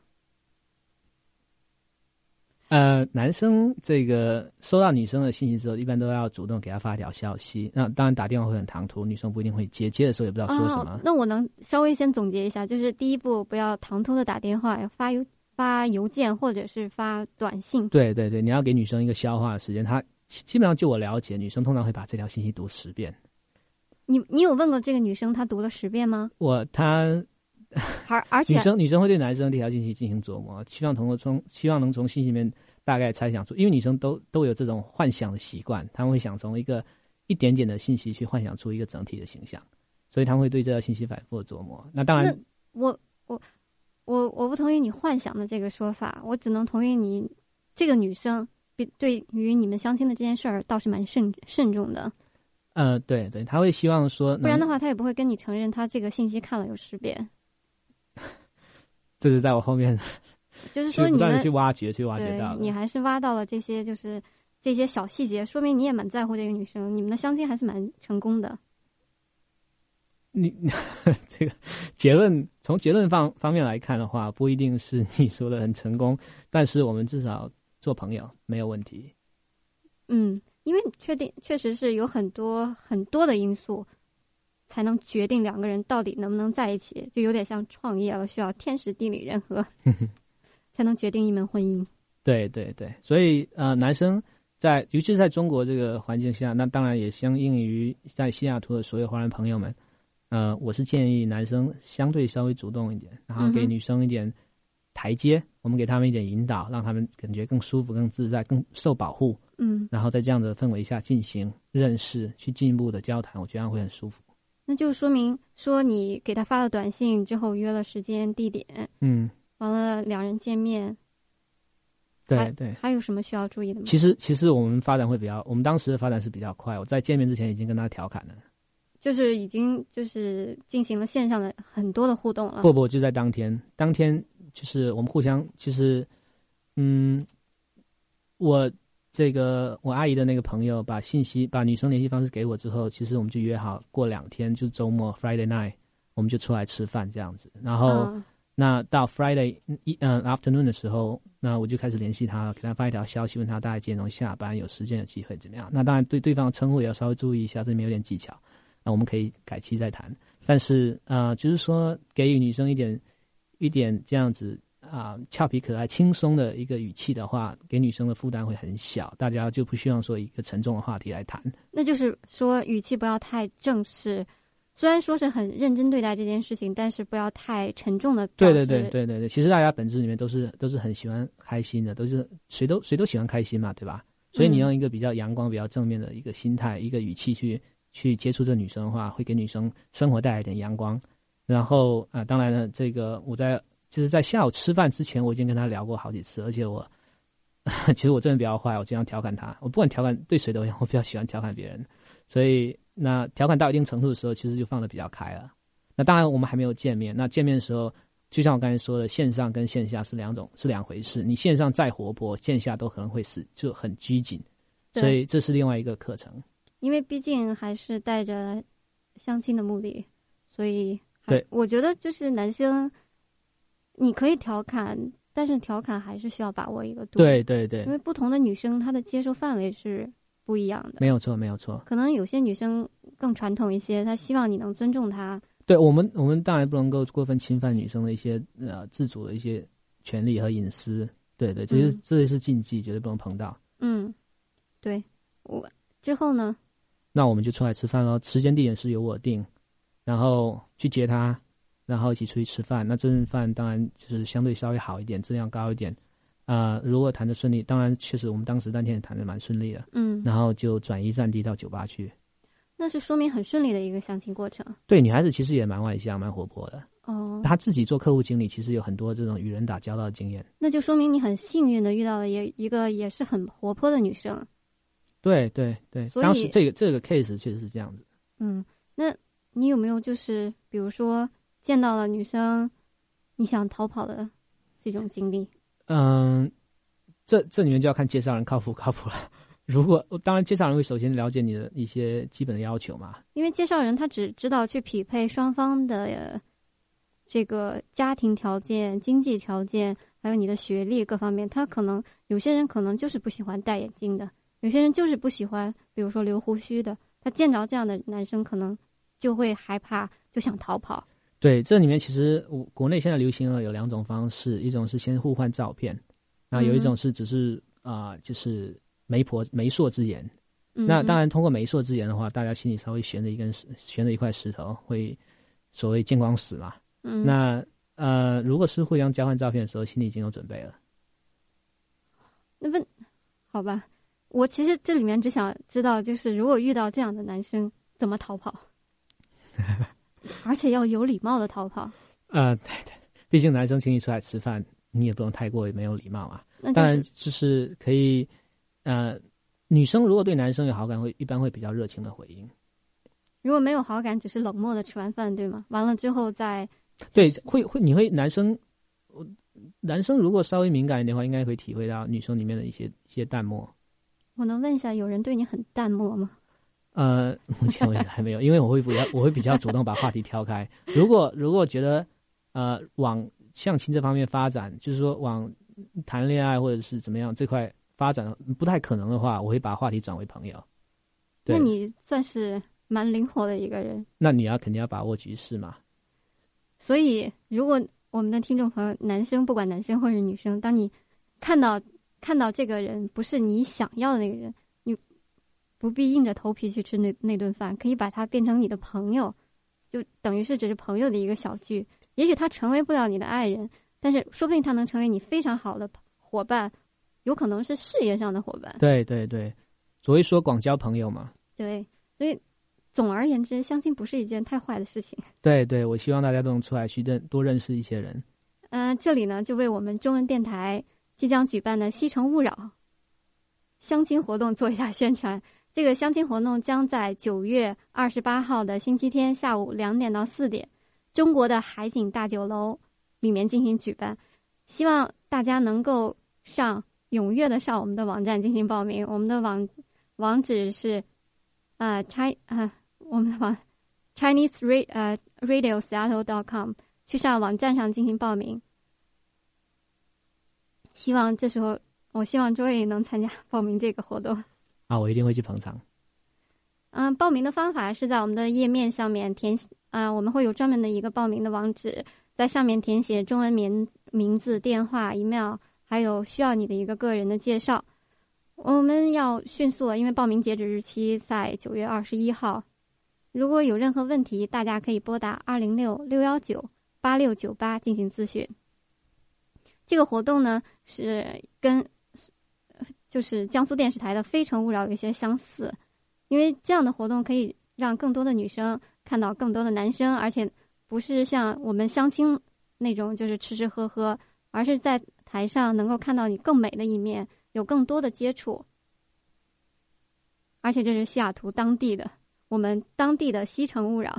男生这个收到女生的信息之后，一般都要主动给她发条消息。那当然打电话会很唐突，女生不一定会接，接的时候也不知道说什么。那我能稍微先总结一下，就是第一步不要唐突的打电话，要发邮件或者是发短信。对对对，你要给女生一个消化的时间。她基本上就我了解，女生通常会把这条信息读10遍。你有问过这个女生她读了10遍吗？而且女生会对男生这条信息进行琢磨，希望能从信息里面大概猜想出，因为女生都有这种幻想的习惯，他们会想从一点点的信息去幻想出一个整体的形象，所以他们会对这条信息反复的琢磨。那当然，我不同意你幻想的这个说法，我只能同意你这个女生对于你们相亲的这件事儿倒是蛮慎重的。对对，他会希望说，不然的话他也不会跟你承认他这个信息看了有10遍。这是在我后面，就是说你不断的去挖掘到，你还是挖到了这些小细节，说明你也蛮在乎这个女生，你们的相亲还是蛮成功的。你这个从结论方面来看的话，不一定是你说的很成功，但是我们至少做朋友没有问题。因为确实是有很多很多的因素才能决定两个人到底能不能在一起，就有点像创业了，需要天时地利人和才能决定一门婚姻。对对对，所以男生尤其是在中国这个环境下，那当然也相应于在西雅图的所有华人朋友们，我是建议男生相对稍微主动一点，然后给女生一点台阶，我们给他们一点引导，让他们感觉更舒服、更自在、更受保护。然后在这样的氛围下进行认识，去进一步的交谈，我觉得会很舒服。那就说明说你给他发了短信之后约了时间地点，完了两人见面。对对，还有什么需要注意的吗？其实我们当时的发展是比较快，我在见面之前已经跟他调侃了。 就是已经就是进行了线上的很多的互动了。 不，就在当天就是我们互相，其实，我阿姨的那个朋友把女生联系方式给我之后，其实我们就约好过2天，就周末 Friday night 我们就出来吃饭这样子。然后，那到 Friday afternoon 的时候，那我就开始联系他，给他发一条消息，问他大概几点钟下班，有时间有机会怎么样。那当然对方的称呼也要稍微注意一下，这里面有点技巧。那我们可以改期再谈。但是就是说给予女生一点这样子俏皮可爱轻松的一个语气的话，给女生的负担会很小，大家就不希望说一个沉重的话题来谈。 那就是说语气不要太正式，虽然说是很认真对待这件事情，但是不要太沉重的表示。 对，其实大家本质里面都是很喜欢开心的，都是谁都喜欢开心嘛，对吧？所以你用一个比较阳光比较正面的一个心态一个语气去接触这女生的话，会给女生生活带来一点阳光。然后当然了，这个就是在下午吃饭之前，我已经跟她聊过好几次，而且其实我真的比较坏，我经常调侃她。我不管调侃对谁都一样，我比较喜欢调侃别人。所以那调侃到一定程度的时候，其实就放得比较开了。那当然我们还没有见面，那见面的时候，就像我刚才说的，线上跟线下是两回事。你线上再活泼，线下都可能会就很拘谨，所以这是另外一个课程。 因为毕竟还是带着相亲的目的，所以对， 我觉得就是男生你可以调侃，但是调侃还是需要把握一个度。 对， 因为不同的女生她的接受范围是不一样的。没有错。可能有些女生更传统一些，她希望你能尊重她。对， 我们当然不能够过分侵犯女生的一些自主的一些权利和隐私。对，这是禁忌，绝对不能碰到。 对。之后呢？ 那我们就出来吃饭咯，时间地点是由我定，然后去接他，然后一起出去吃饭。那这顿饭当然就是相对稍微好一点，质量高一点。如果谈得顺利，当然确实我们当时那天也谈得蛮顺利的。然后就转移阵地到酒吧去。 那是说明很顺利的一个相亲过程。 对，女孩子其实也蛮外向蛮活泼的。她自己做客户经理，其实有很多这种与人打交道的经验。 那就说明你很幸运的遇到了一个也是很活泼的女生。 对，当时这个 case 确实是这样子。 那你有没有就是比如说见到了女生你想逃跑的这种经历？ 这里面就要看介绍人靠谱了。当然介绍人会首先了解你的一些基本的要求嘛， 因为介绍人他只知道去匹配双方的这个家庭条件、经济条件，还有你的学历各方面。他有些人可能就是不喜欢戴眼镜的，有些人就是不喜欢比如说留胡须的，他见着这样的男生可能就会害怕，就想逃跑。 对，这里面其实国内现在流行了有2种方式，一种是先互换照片，那有一种是只是就是媒妁之言。那当然通过媒妁之言的话，大家心里稍微悬着一块石头，会所谓见光死嘛。那如果是互相交换照片的时候，心里已经有准备了。 好吧，我其实这里面只想知道，就是如果遇到这样的男生怎么逃跑，而且要有礼貌的逃跑。 对，毕竟男生请你出来吃饭，你也不能太过没有礼貌啊。当然就是可以，女生如果对男生有好感，一般会比较热情的回应。 如果没有好感，只是冷漠的吃完饭，对吗？完了之后再对，你会男生如果稍微敏感一点的话，应该会体会到女生里面的一些淡漠。 我能问一下，有人对你很淡漠吗？ 目前为止还没有，因为我会比较主动把话题挑开。如果觉得往相亲这方面发展，就是说往谈恋爱或者是怎么样这块发展不太可能的话，我会把话题转为朋友。 那你算是蛮灵活的一个人。那你肯定要把握局势嘛。 所以如果我们的听众朋友，男生不管男生或者女生，当你看到这个人不是你想要的那个人，你不必硬着头皮去吃那顿饭，可以把他变成你的朋友，就等于是只是朋友的一个小聚。也许他成为不了你的爱人，但是说不定他能成为你非常好的伙伴，有可能是事业上的伙伴。 对，所谓说广交朋友嘛。 对，所以总而言之，相亲不是一件太坏的事情。 对，我希望大家都能出来去多认识一些人。 这里呢就为我们中文电台即将举办的西城勿扰相亲活动做一下宣传。 这个相亲活动将在9月28号的星期天下午2点到4点，中国的海景大酒楼里面进行举办。希望大家能够踊跃的上我们的网站进行报名。我们的网址是我们的ChineseRadioSeattle.com， 去上网站上进行报名。希望这时候，我希望Joey能参加报名这个活动。 我一定会去捧场。 报名的方法是在我们的页面上面我们会有专门的一个报名的网址，在上面填写中文名字、电话、email， 还有需要你的一个个人的介绍。我们要迅速了，因为报名截止日期在9月21号。如果有任何问题，大家可以拨打206-619-8698进行咨询。这个活动呢是跟就是江苏电视台的《非诚勿扰》有一些相似，因为这样的活动可以让更多的女生看到更多的男生，而且不是像我们相亲那种就是吃吃喝喝，而是在台上能够看到你更美的一面，有更多的接触。而且这是西雅图当地的，我们当地的《非诚勿扰》，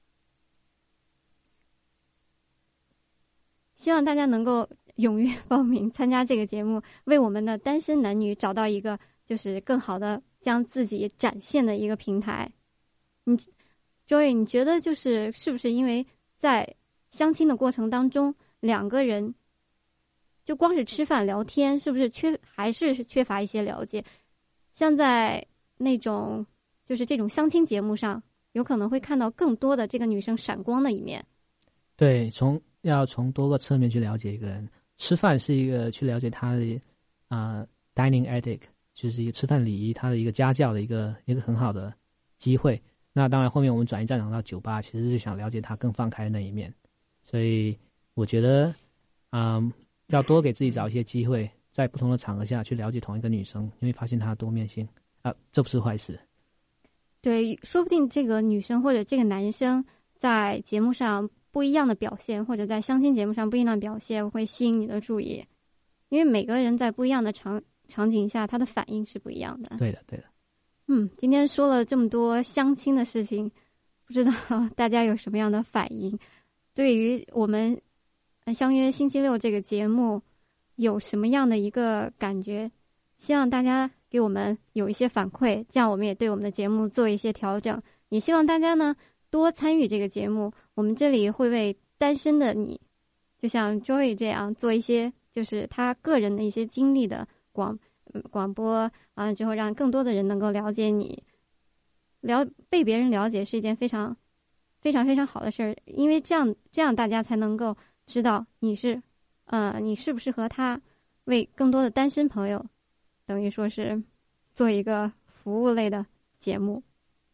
希望大家能够踊跃报名参加这个节目，为我们的单身男女找到一个就是更好的将自己展现的一个平台。Joey， 你觉得是不是因为在相亲的过程当中，两个人就光是吃饭聊天，是不是还是缺乏一些了解？像在那种就是这种相亲节目上，有可能会看到更多的这个女生闪光的一面。 对，要从多个侧面去了解一个人。吃饭是一个去了解他的dining ethic， 就是一个吃饭礼仪，他的一个家教的一个很好的机会。那当然后面我们转移战场到酒吧，其实是想了解他更放开的那一面。所以我觉得要多给自己找一些机会，在不同的场合下去了解同一个女生，你会发现她的多面性这不是坏事。 对，说不定这个女生或者这个男生在节目上不一样的表现，或者在相亲节目上不一样的表现，会吸引你的注意，因为每个人在不一样的场景下，他的反应是不一样的。 对的。 今天说了这么多相亲的事情，不知道大家有什么样的反应？对于我们相约星期六这个节目有什么样的一个感觉？希望大家给我们有一些反馈，这样我们也对我们的节目做一些调整。也希望大家呢多参与这个节目，我们这里会为单身的你，就像 Joey 这样做一些就是他个人的一些经历的广播，完了之后让更多的人能够了解你，被别人了解是一件非常非常非常好的事儿，因为这样大家才能够知道你适不适合他，为更多的单身朋友等于说是做一个服务类的节目。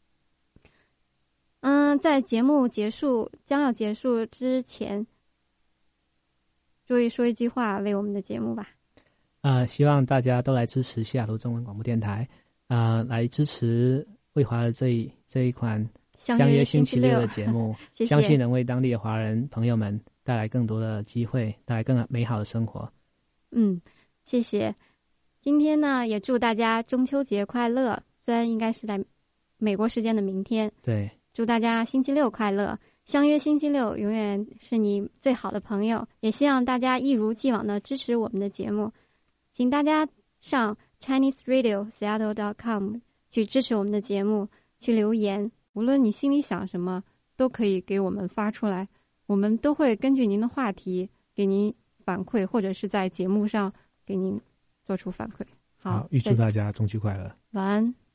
在节目将要结束之前，注意说一句话为我们的节目吧。 希望大家都来支持西雅图中文广播电台，来支持为华的这一款相约星期六的节目， 谢谢， 相信能为当地的华人朋友们带来更多的机会，带来更美好的生活。 谢谢。今天呢，也祝大家中秋节快乐，虽然应该是在美国时间的明天。 对， 祝大家星期六快乐，相约星期六永远是你最好的朋友，也希望大家一如既往的支持我们的节目，请大家上 ChineseRadioSeattle.com 去支持我们的节目，去留言，无论你心里想什么都可以给我们发出来，我们都会根据您的话题给您反馈，或者是在节目上给您做出反馈。好， 预祝大家中秋快乐， 晚安。